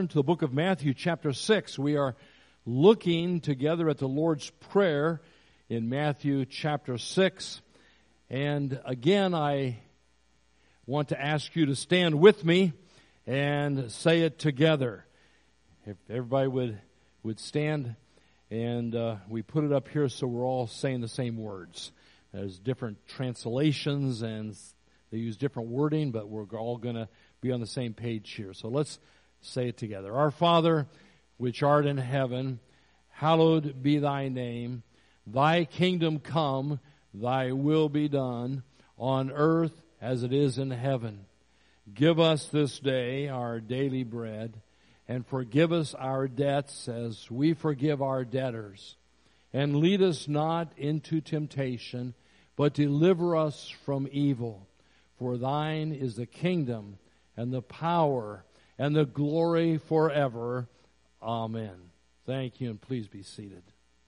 turn to the book of Matthew chapter 6. We are looking together at the Lord's Prayer in Matthew chapter 6. And again, I want to ask you to stand with me and say it together. If everybody would stand, and we put it up here so we're all saying the same words. There's different translations and they use different wording, but we're all going to be on the same page here. So let's say it together. Our Father, which art in heaven, hallowed be thy name. Thy kingdom come, thy will be done, on earth as it is in heaven. Give us this day our daily bread, and forgive us our debts as we forgive our debtors. And lead us not into temptation, but deliver us from evil. For thine is the kingdom, and the power, and the glory forever. Amen. Thank you, and please be seated.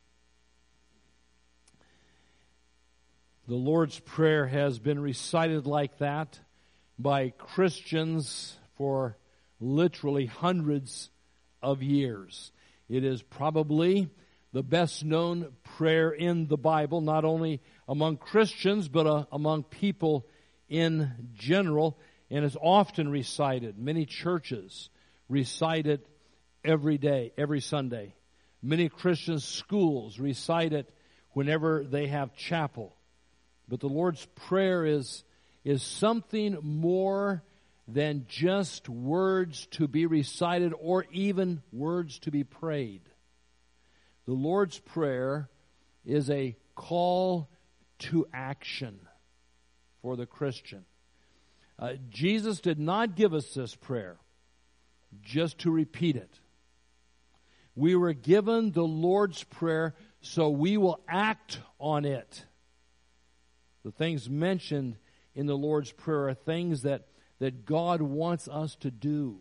The Lord's Prayer has been recited like that by Christians for literally hundreds of years. It is probably the best known prayer in the Bible, not only among Christians, but among people in general, and is often recited. Many churches recite it every day, every Sunday. Many Christian schools recite it whenever they have chapel. But the Lord's Prayer is something more than just words to be recited or even words to be prayed. The Lord's Prayer is a call to action for the Christian. Jesus did not give us this prayer just to repeat it. We were given the Lord's Prayer so we will act on it. The things mentioned in the Lord's Prayer are things that God wants us to do.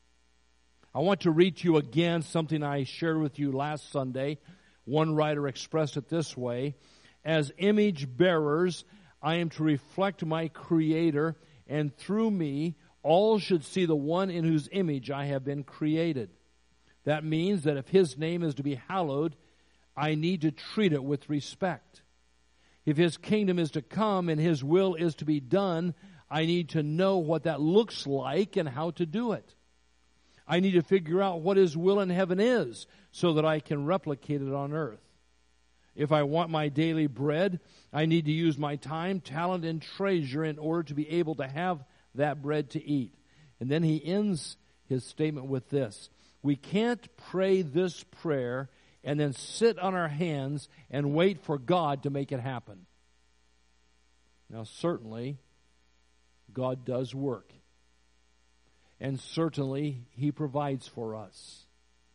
I want to read to you again something I shared with you last Sunday. One writer expressed it this way: as image bearers, I am to reflect my Creator, and through me, all should see the one in whose image I have been created. That means that if His name is to be hallowed, I need to treat it with respect. If His kingdom is to come and His will is to be done, I need to know what that looks like and how to do it. I need to figure out what His will in heaven is so that I can replicate it on earth. If I want my daily bread, I need to use my time, talent, and treasure in order to be able to have that bread to eat. And then he ends his statement with this: we can't pray this prayer and then sit on our hands and wait for God to make it happen. Now, certainly, God does work. And certainly, He provides for us.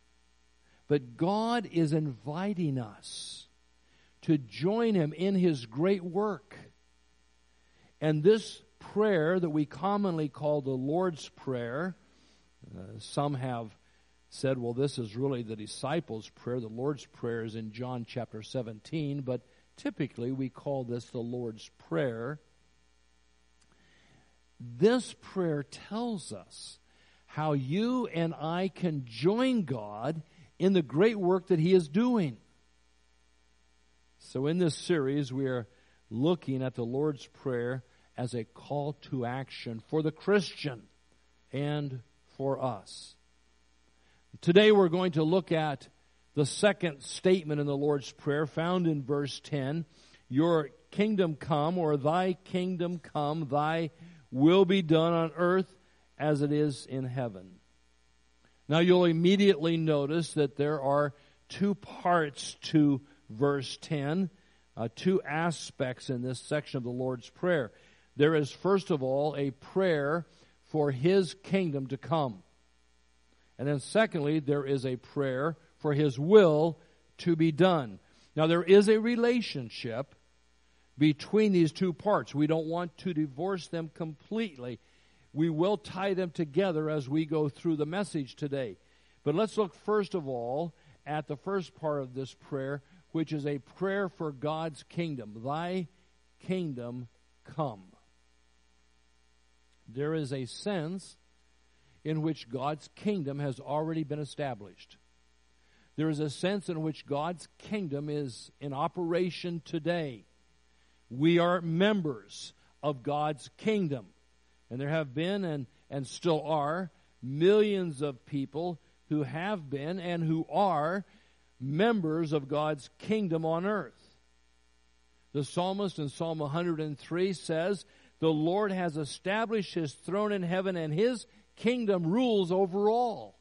But God is inviting us to join Him in His great work. And this prayer that we commonly call the Lord's Prayer, some have said, well, this is really the disciples' prayer. The Lord's Prayer is in John chapter 17, but typically we call this the Lord's Prayer. This prayer tells us how you and I can join God in the great work that He is doing. So in this series, we are looking at the Lord's Prayer as a call to action for the Christian and for us. Today we're going to look at the second statement in the Lord's Prayer found in verse 10. Your kingdom come, or thy kingdom come, thy will be done on earth as it is in heaven. Now you'll immediately notice that there are two parts to verse 10, two aspects in this section of the Lord's Prayer. There is, first of all, a prayer for His kingdom to come. And then secondly, there is a prayer for His will to be done. Now there is a relationship between these two parts. We don't want to divorce them completely. We will tie them together as we go through the message today. But let's look first of all at the first part of this prayer, which is a prayer for God's kingdom. Thy kingdom come. There is a sense in which God's kingdom has already been established. There is a sense in which God's kingdom is in operation today. We are members of God's kingdom. And there have been and still are millions of people who have been and who are members of God's kingdom on earth. The psalmist in Psalm 103 says, "The Lord has established His throne in heaven, and His kingdom rules over all."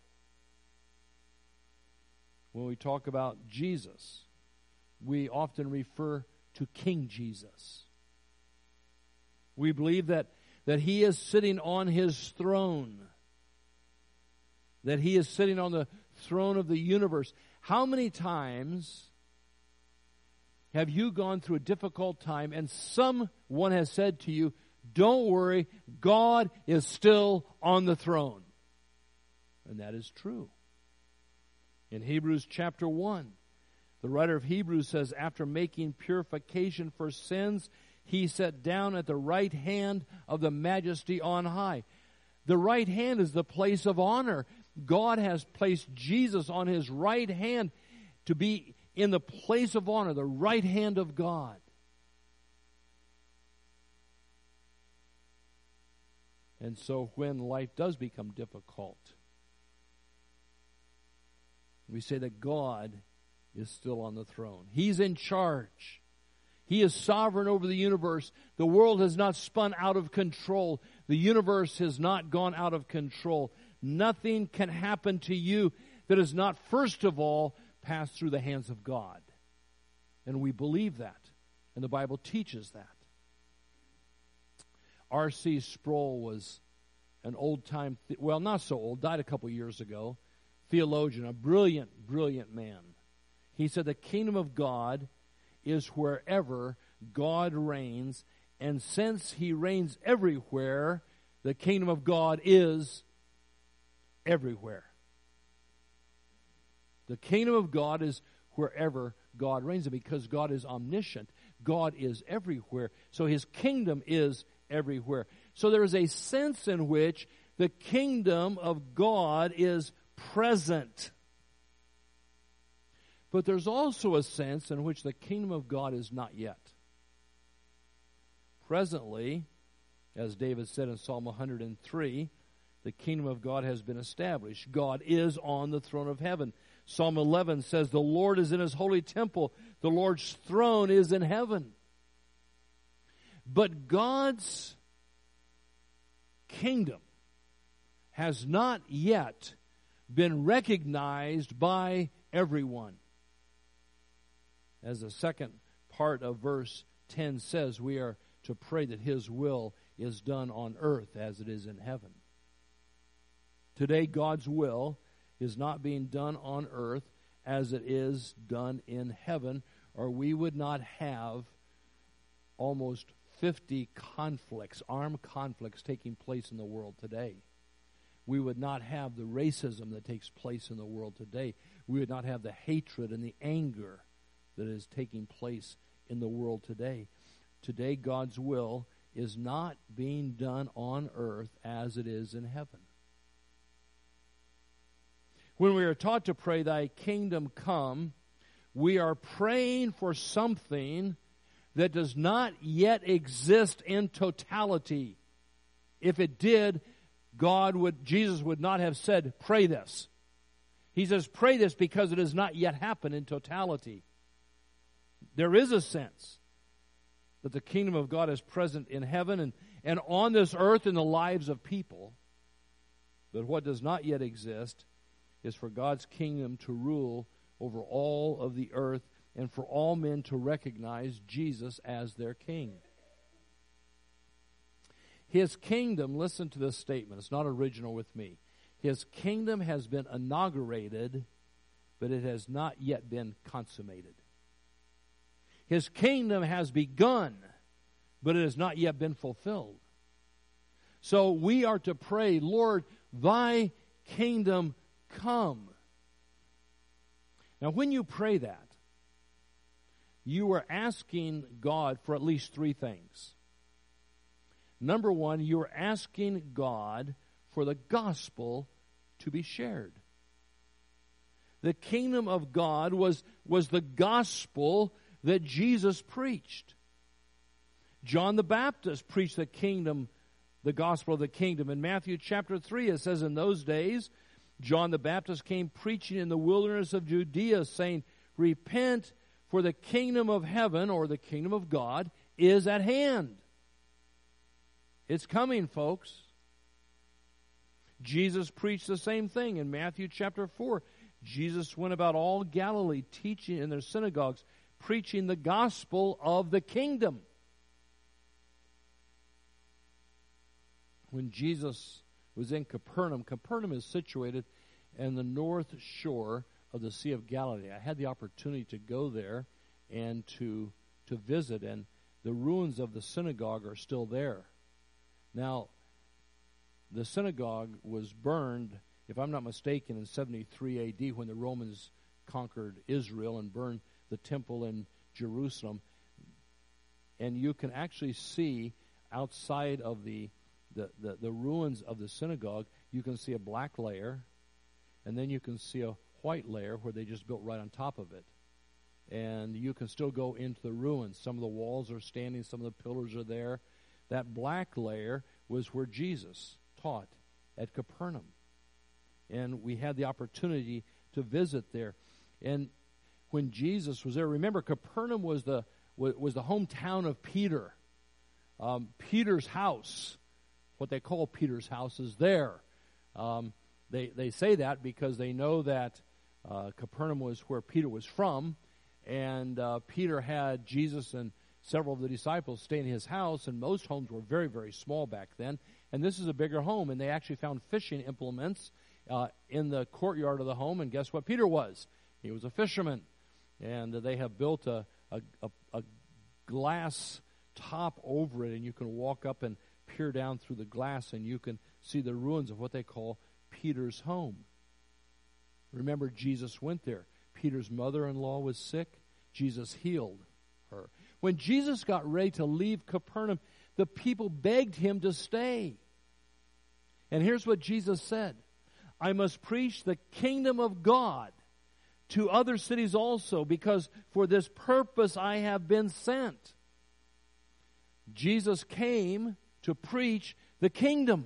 When we talk about Jesus, we often refer to King Jesus. We believe that He is sitting on His throne, that He is sitting on the throne of the universe. How many times have you gone through a difficult time and someone has said to you, "Don't worry, God is still on the throne"? And that is true. In Hebrews chapter 1, the writer of Hebrews says, "After making purification for sins, He sat down at the right hand of the Majesty on high." The right hand is the place of honor. God has placed Jesus on His right hand to be in the place of honor, the right hand of God. And so when life does become difficult, we say that God is still on the throne. He's in charge. He is sovereign over the universe. The world has not spun out of control. The universe has not gone out of control. Nothing can happen to you that is not, first of all, passed through the hands of God. And we believe that. And the Bible teaches that. R.C. Sproul was an old-time, well, not so old, died a couple years ago, theologian, a brilliant, brilliant man. He said the kingdom of God is wherever God reigns, and since He reigns everywhere, the kingdom of God is everywhere. The kingdom of God is wherever God reigns, and because God is omniscient, God is everywhere. So His kingdom is everywhere. So there is a sense in which the kingdom of God is present. But there's also a sense in which the kingdom of God is not yet. Presently, as David said in Psalm 103, the kingdom of God has been established. God is on the throne of heaven. Psalm 11 says, "The Lord is in His holy temple. The Lord's throne is in heaven." But God's kingdom has not yet been recognized by everyone. As the second part of verse 10 says, we are to pray that His will is done on earth as it is in heaven. Today, God's will is not being done on earth as it is done in heaven, or we would not have almost 50 conflicts, armed conflicts taking place in the world today. We would not have the racism that takes place in the world today. We would not have the hatred and the anger that is taking place in the world today. Today, God's will is not being done on earth as it is in heaven. When we are taught to pray, "Thy kingdom come," we are praying for something that does not yet exist in totality. If it did, Jesus would not have said, "Pray this." He says, "Pray this," because it has not yet happened in totality. There is a sense that the kingdom of God is present in heaven and on this earth in the lives of people. But what does not yet exist is for God's kingdom to rule over all of the earth and for all men to recognize Jesus as their king. His kingdom, listen to this statement, it's not original with me. His kingdom has been inaugurated, but it has not yet been consummated. His kingdom has begun, but it has not yet been fulfilled. So we are to pray, "Lord, Thy kingdom come." Now, when you pray that, you are asking God for at least three things. Number one, you are asking God for the gospel to be shared. The kingdom of God was the gospel that Jesus preached. John the Baptist preached the gospel of the kingdom. In Matthew chapter 3, it says, in those days, John the Baptist came preaching in the wilderness of Judea, saying, repent, for the kingdom of heaven, or the kingdom of God, is at hand. It's coming, folks. Jesus preached the same thing in Matthew chapter 4. Jesus went about all Galilee, teaching in their synagogues, preaching the gospel of the kingdom. When Jesus was in Capernaum, Capernaum is situated in the north shore of the Sea of Galilee. I had the opportunity to go there and to visit, and the ruins of the synagogue are still there. Now, the synagogue was burned, if I'm not mistaken, in 73 A.D. when the Romans conquered Israel and burned the temple in Jerusalem. And you can actually see outside of the ruins of the synagogue, you can see a black layer, and then you can see a white layer where they just built right on top of it. And you can still go into the ruins. Some of the walls are standing, some of the pillars are there. That black layer was where Jesus taught at Capernaum. And we had the opportunity to visit there. And when Jesus was there, remember, Capernaum was the hometown of Peter. Peter's house, what they call Peter's house, is there. They say that because they know that Capernaum was where Peter was from, and Peter had Jesus and several of the disciples stay in his house, and most homes were very, very small back then. And this is a bigger home, and they actually found fishing implements in the courtyard of the home, and guess what Peter was? He was a fisherman. And they have built a glass top over it, and you can walk up and peer down through the glass, and you can see the ruins of what they call Peter's home. Remember, Jesus went there. Peter's mother-in-law was sick. Jesus healed her. When Jesus got ready to leave Capernaum, the people begged him to stay. And here's what Jesus said: I must preach the kingdom of God to other cities also, because for this purpose I have been sent. Jesus came to preach the kingdom,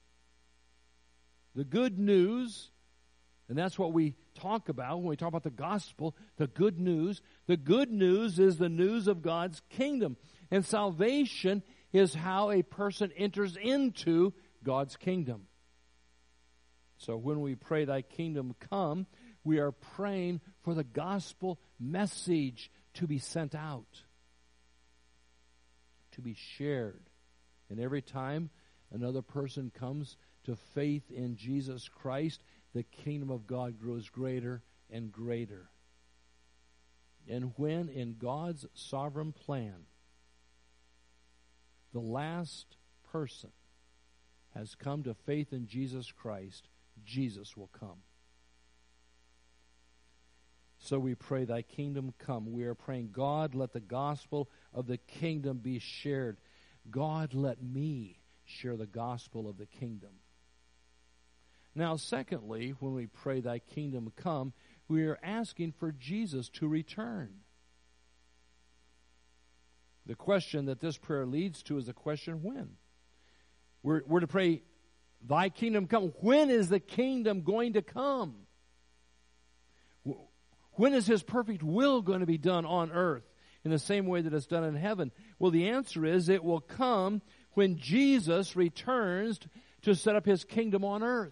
the good news, and that's what we talk about when we talk about the gospel, the good news. The good news is the news of God's kingdom, and salvation is how a person enters into God's kingdom. So when we pray, thy kingdom come, we are praying for the gospel message to be sent out, to be shared. And every time another person comes to faith in Jesus Christ, the kingdom of God grows greater and greater. And when in God's sovereign plan, the last person has come to faith in Jesus Christ, Jesus will come. So we pray, thy kingdom come. We are praying, God, let the gospel of the kingdom be shared. God, let me share the gospel of the kingdom. Now, secondly, when we pray, thy kingdom come, we are asking for Jesus to return. The question that this prayer leads to is the question, when? We're to pray, thy kingdom come. When is the kingdom going to come? When is his perfect will going to be done on earth in the same way that it's done in heaven? Well, the answer is it will come when Jesus returns to set up his kingdom on earth.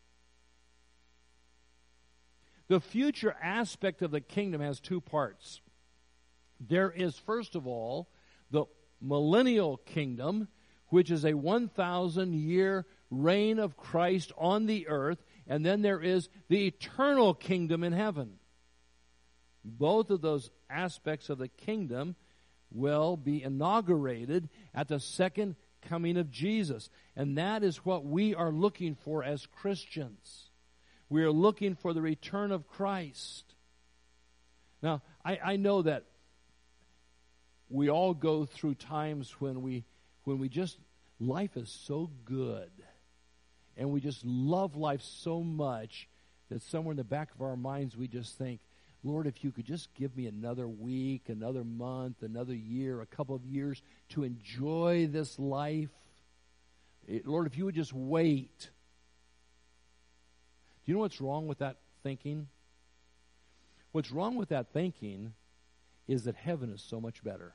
The future aspect of the kingdom has two parts. There is, first of all, the millennial kingdom, which is a 1,000-year reign of Christ on the earth, and then there is the eternal kingdom in heaven. Both of those aspects of the kingdom will be inaugurated at the second coming of Jesus. And that is what we are looking for as Christians. We are looking for the return of Christ. Now, I know that we all go through times when we just, life is so good. and we just love life so much that somewhere in the back of our minds we just think, Lord, if you could just give me another week, another month, another year, a couple of years to enjoy this life. Lord, if you would just wait. Do you know what's wrong with that thinking? What's wrong with that thinking is that heaven is so much better.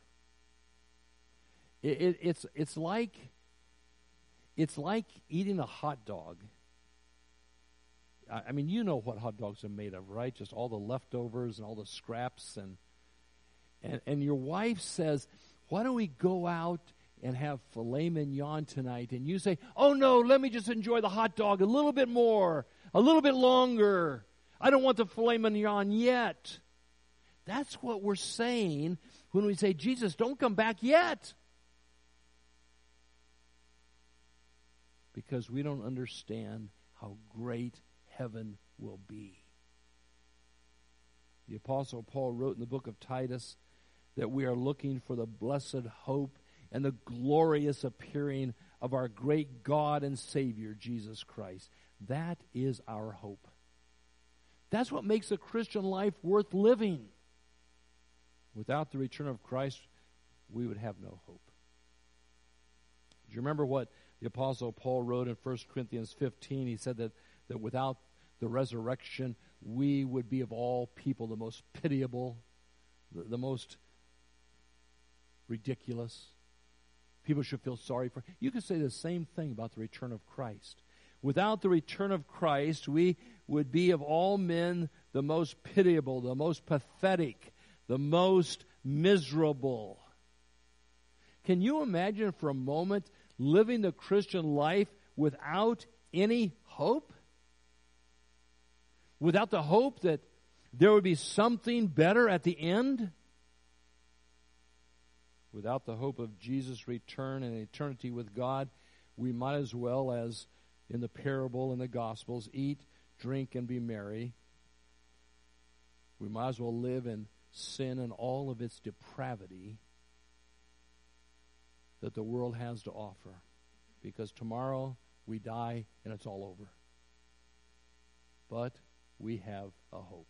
It's like eating a hot dog. I mean, you know what hot dogs are made of, right? Just all the leftovers and all the scraps. And your wife says, why don't we go out and have filet mignon tonight? And you say, oh no, let me just enjoy the hot dog a little bit more, a little bit longer. I don't want the filet mignon yet. That's what we're saying when we say, Jesus, don't come back yet. Because we don't understand how great heaven will be. The Apostle Paul wrote in the book of Titus that we are looking for the blessed hope and the glorious appearing of our great God and Savior, Jesus Christ. That is our hope. That's what makes a Christian life worth living. Without the return of Christ, we would have no hope. Do you remember what the Apostle Paul wrote in 1 Corinthians 15? He said that without the resurrection, we would be of all people the most pitiable, the most ridiculous. People should feel sorry for. You could say the same thing about the return of Christ. Without the return of Christ, we would be of all men the most pitiable, the most pathetic, the most miserable. Can you imagine for a moment living the Christian life without any hope? Without the hope that there would be something better at the end? Without the hope of Jesus' return and eternity with God, we might as well, as in the parable in the Gospels, eat, drink, and be merry. We might as well live in sin and all of its depravity that the world has to offer. Because tomorrow we die and it's all over. But we have a hope.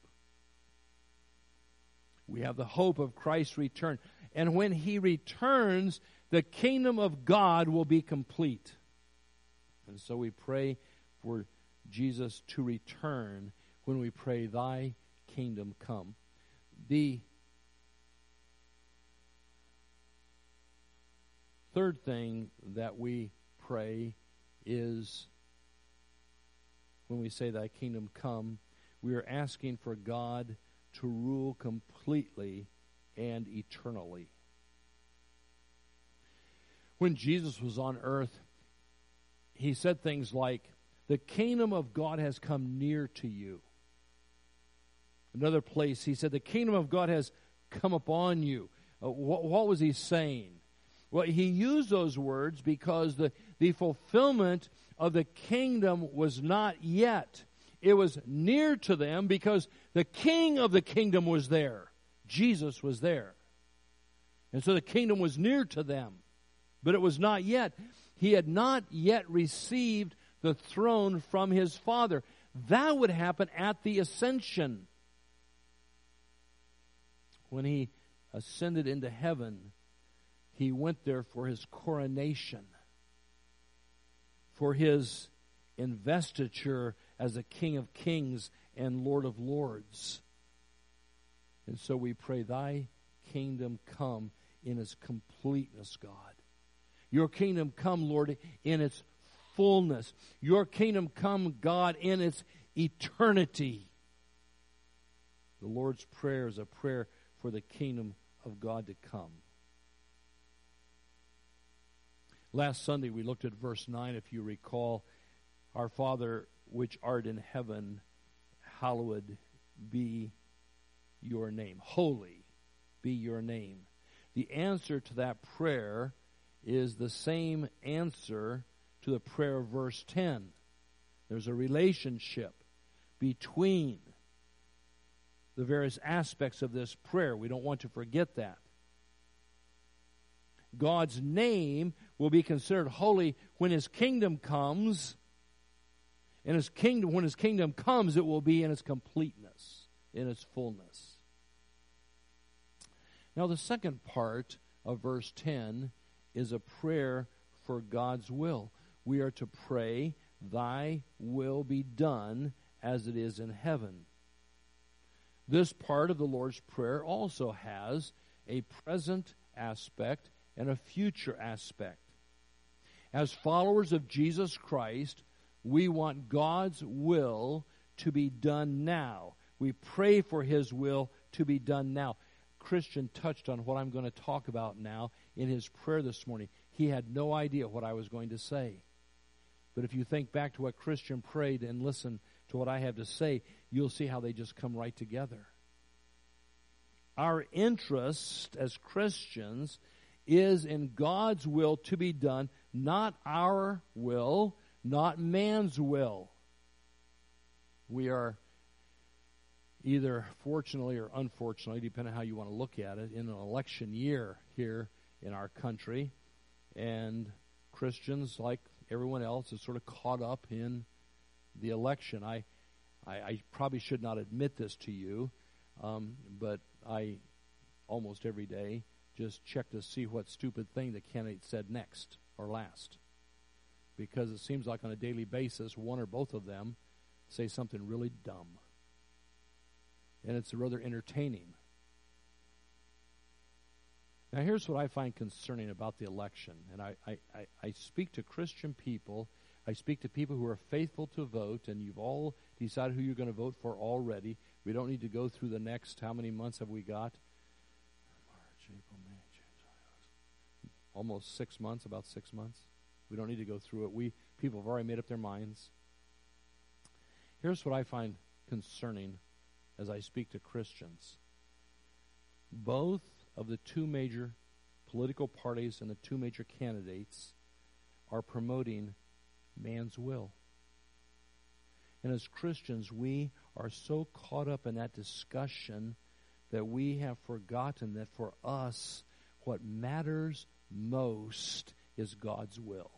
We have the hope of Christ's return. And when He returns, the kingdom of God will be complete. And so we pray for Jesus to return when we pray, Thy kingdom come. The third thing that we pray is, when we say Thy kingdom come, we are asking for God to rule completely and eternally. When Jesus was on earth, He said things like, the kingdom of God has come near to you. Another place, He said, the kingdom of God has come upon you. What was He saying? Well, He used those words because the fulfillment of the kingdom was not yet. It was near to them because the king of the kingdom was there. Jesus was there. And so the kingdom was near to them. But it was not yet. He had not yet received the throne from His Father. That would happen at the ascension. When He ascended into heaven, He went there for His coronation, for His investiture as the King of Kings and Lord of Lords. And so we pray, Thy kingdom come in its completeness, God. Your kingdom come, Lord, in its fullness. Your kingdom come, God, in its eternity. The Lord's Prayer is a prayer for the kingdom of God to come. Last Sunday we looked at verse 9, if you recall. Our Father which art in heaven, hallowed be your name. Holy be your name. The answer to that prayer is the same answer to the prayer of verse 10. There's a relationship between the various aspects of this prayer. We don't want to forget that. God's name will be considered holy when His kingdom comes, And His kingdom, when His kingdom comes, it will be in its completeness, in its fullness. Now, the second part of verse 10 is a prayer for God's will. We are to pray, Thy will be done as it is in heaven. This part of the Lord's Prayer also has a present aspect and a future aspect. As followers of Jesus Christ, we want God's will to be done now. We pray for His will to be done now. Christian touched on what I'm going to talk about now in his prayer this morning. He had no idea what I was going to say. But if you think back to what Christian prayed and listen to what I have to say, you'll see how they just come right together. Our interest as Christians is in God's will to be done, not our will, not man's will. We are either fortunately or unfortunately, depending on how you want to look at it, in an election year here in our country. And Christians, like everyone else, is sort of caught up in the election. I probably should not admit this to you, but I almost every day just check to see what stupid thing the candidate said next or last. Because it seems like on a daily basis, one or both of them say something really dumb. And it's rather entertaining. Now, here's what I find concerning about the election. And I speak to Christian people. I speak to people who are faithful to vote, and you've all decided who you're going to vote for already. We don't need to go through the next, how many months have we got? March, April, May, June, almost 6 months, about 6 months. We don't need to go through it. People have already made up their minds. Here's what I find concerning as I speak to Christians. Both of the two major political parties and the two major candidates are promoting man's will. And as Christians, we are so caught up in that discussion that we have forgotten that for us, what matters most is God's will.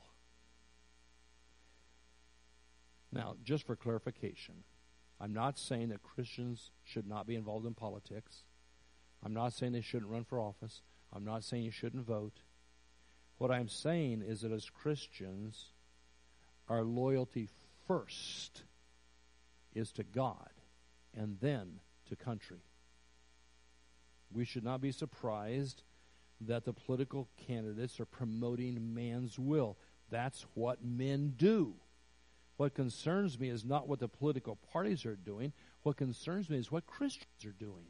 Now, just for clarification, I'm not saying that Christians should not be involved in politics. I'm not saying they shouldn't run for office. I'm not saying you shouldn't vote. What I'm saying is that as Christians, our loyalty first is to God and then to country. We should not be surprised that the political candidates are promoting man's will. That's what men do. What concerns me is not what the political parties are doing. What concerns me is what Christians are doing.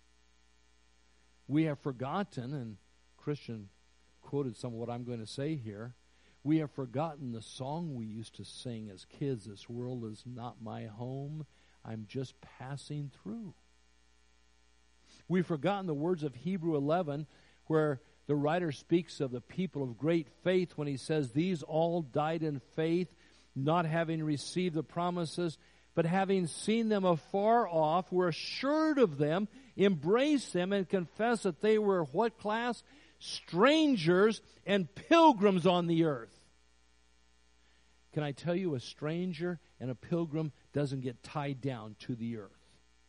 We have forgotten, and Christian quoted some of what I'm going to say here, we have forgotten the song we used to sing as kids, "This world is not my home, I'm just passing through." We've forgotten the words of Hebrew 11, where the writer speaks of the people of great faith when he says, "These all died in faith, not having received the promises, but having seen them afar off, were assured of them, embraced them, and confessed that they were" what class? Strangers and pilgrims on the earth. Can I tell you, a stranger and a pilgrim doesn't get tied down to the earth.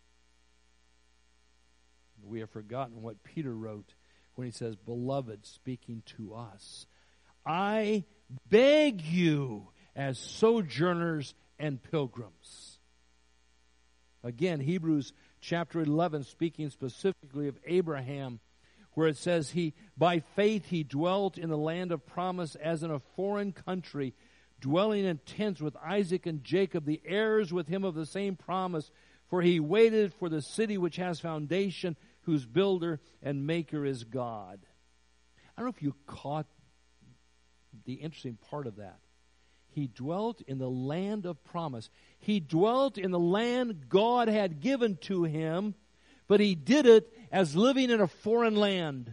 We have forgotten what Peter wrote when he says, "Beloved," speaking to us, "I beg you as sojourners and pilgrims." Again, Hebrews chapter 11, speaking specifically of Abraham, where it says, by faith he dwelt in the land of promise as in a foreign country, dwelling in tents with Isaac and Jacob, the heirs with him of the same promise, for he waited for the city which has foundation, whose builder and maker is God. I don't know if you caught the interesting part of that. He dwelt in the land of promise. He dwelt in the land God had given to him, but he did it as living in a foreign land.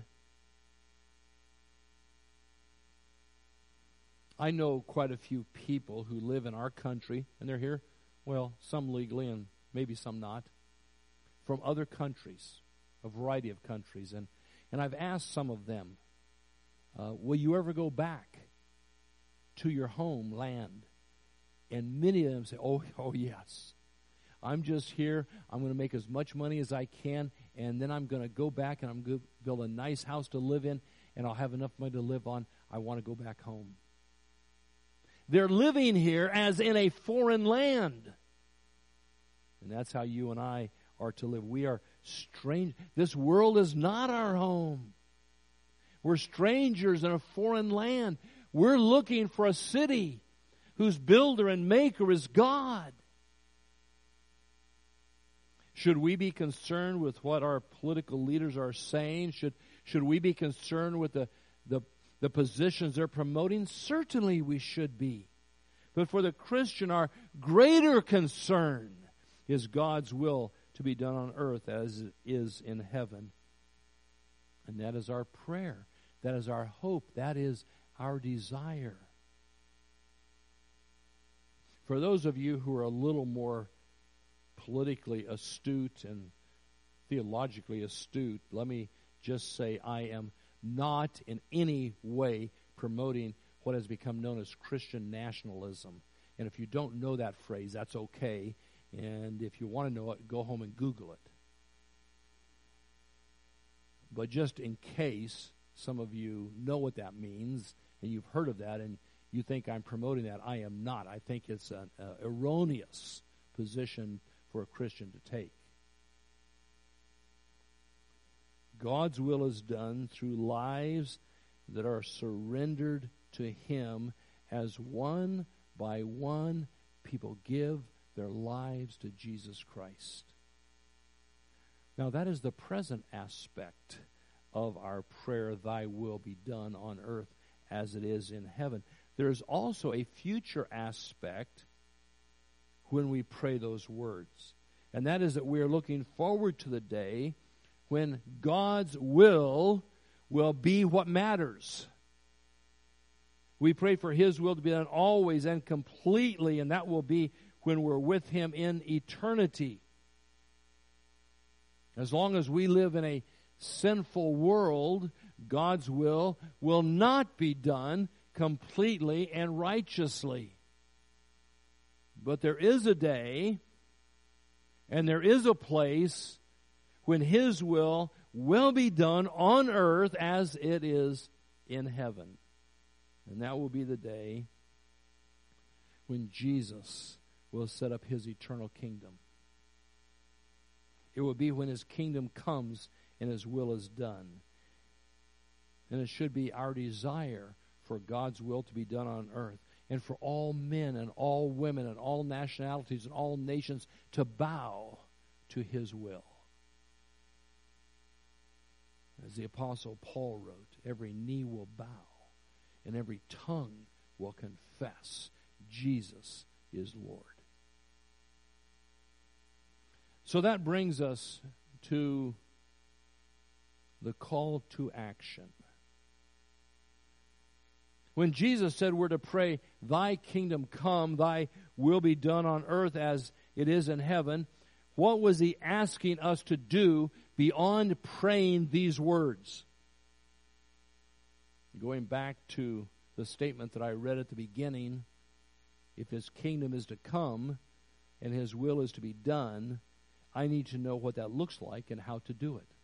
I know quite a few people who live in our country, and they're here, well, some legally and maybe some not, from other countries, a variety of countries. And I've asked some of them, will you ever go back to your homeland? And many of them say, oh yes. I'm just here. I'm going to make as much money as I can, and then I'm going to go back and I'm going to build a nice house to live in, and I'll have enough money to live on. I want to go back home. They're living here as in a foreign land. And that's how you and I are to live. We are strange. This world is not our home. We're strangers in a foreign land. We're looking for a city whose builder and maker is God. Should we be concerned with what our political leaders are saying? Should we be concerned with the positions they're promoting? Certainly we should be. But for the Christian, our greater concern is God's will to be done on earth as it is in heaven. And that is our prayer. That is our hope. That is our desire. For those of you who are a little more politically astute and theologically astute, let me just say I am not in any way promoting what has become known as Christian nationalism. And if you don't know that phrase, that's okay. And if you want to know it, go home and Google it. But just in case some of you know what that means, and you've heard of that, and you think I'm promoting that, I am not. I think it's an erroneous position for a Christian to take. God's will is done through lives that are surrendered to Him as one by one people give their lives to Jesus Christ. Now that is the present aspect of our prayer, Thy will be done on earth as it is in heaven. There is also a future aspect when we pray those words. And that is that we are looking forward to the day when God's will be what matters. We pray for His will to be done always and completely, and that will be when we're with Him in eternity. As long as we live in a sinful world, God's will not be done completely and righteously. But there is a day and there is a place when His will be done on earth as it is in heaven. And that will be the day when Jesus will set up His eternal kingdom. It will be when His kingdom comes and His will is done. And it should be our desire for God's will to be done on earth, and for all men and all women and all nationalities and all nations to bow to His will. As the Apostle Paul wrote, every knee will bow and every tongue will confess Jesus is Lord. So that brings us to the call to action. When Jesus said we're to pray, Thy kingdom come, Thy will be done on earth as it is in heaven, what was He asking us to do beyond praying these words? Going back to the statement that I read at the beginning, if His kingdom is to come and His will is to be done, I need to know what that looks like and how to do it.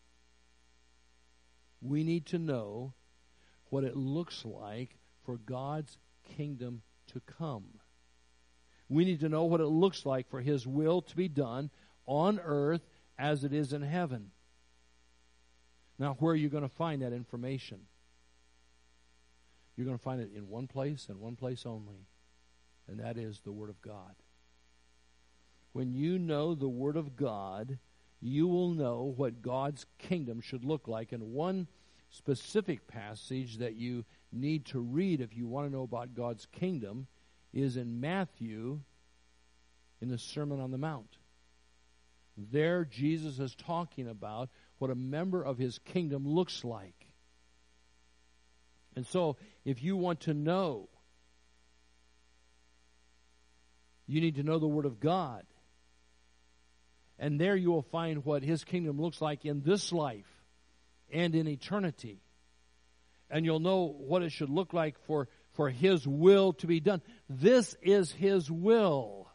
We need to know what it looks like for God's kingdom to come. We need to know what it looks like for His will to be done on earth as it is in heaven. Now, where are you going to find that information? You're going to find it in one place and one place only, and that is the Word of God. When you know the Word of God, you will know what God's kingdom should look like. And one specific passage that you need to read if you want to know about God's kingdom is in Matthew in the Sermon on the Mount. There Jesus is talking about what a member of His kingdom looks like. And so if you want to know, you need to know the Word of God. And there you will find what His kingdom looks like in this life and in eternity. And you'll know what it should look like for for His will to be done. This is His will.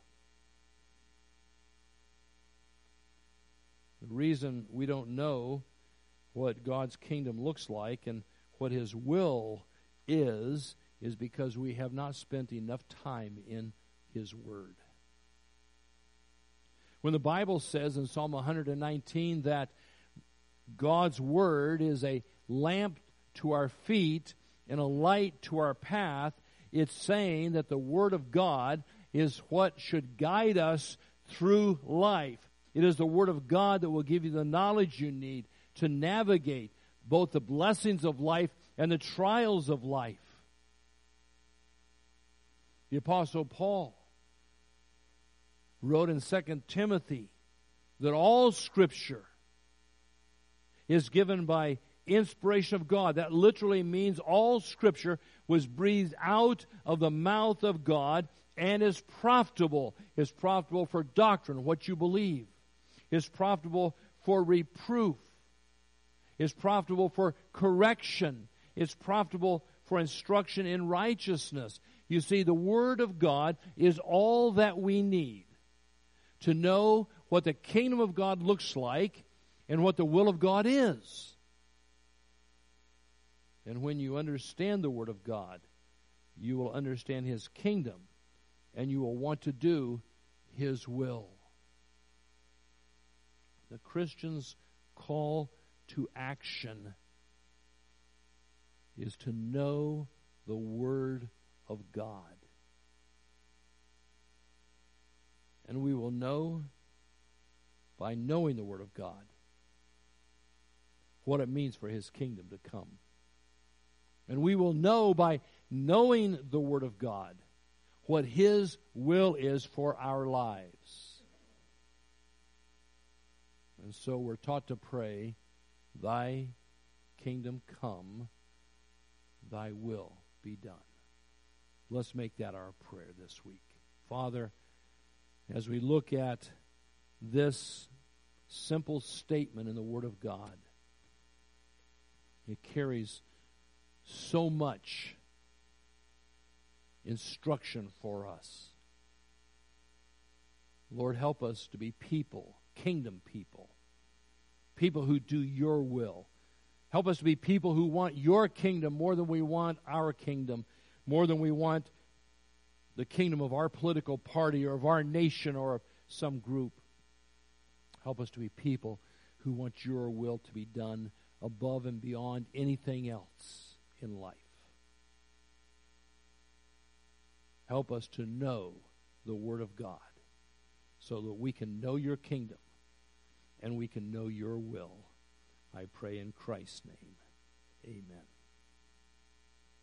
The reason we don't know what God's kingdom looks like and what His will is because we have not spent enough time in His Word. When the Bible says in Psalm 119 that God's Word is a lamp to our feet and a light to our path, it's saying that the Word of God is what should guide us through life. It is the Word of God that will give you the knowledge you need to navigate both the blessings of life and the trials of life. The Apostle Paul wrote in 2 Timothy that all Scripture is given by inspiration of God. That literally means all Scripture was breathed out of the mouth of God and is profitable. Is profitable for doctrine, what you believe. Is profitable for reproof. Is profitable for correction. Is profitable for instruction in righteousness. You see, the Word of God is all that we need to know what the kingdom of God looks like and what the will of God is. And when you understand the Word of God, you will understand His kingdom and you will want to do His will. The Christian's call to action is to know the Word of God. And we will know by knowing the Word of God what it means for His kingdom to come. And we will know by knowing the Word of God what His will is for our lives. And so we're taught to pray, Thy kingdom come, Thy will be done. Let's make that our prayer this week. Father, as we look at this simple statement in the Word of God, it carries so much instruction for us. Lord, help us to be people, kingdom people, people who do your will. Help us to be people who want your kingdom more than we want our kingdom, more than we want the kingdom of our political party or of our nation or of some group. Help us to be people who want your will to be done above and beyond anything else in life. Help us to know the Word of God so that we can know your kingdom and we can know your will. I pray in Christ's name.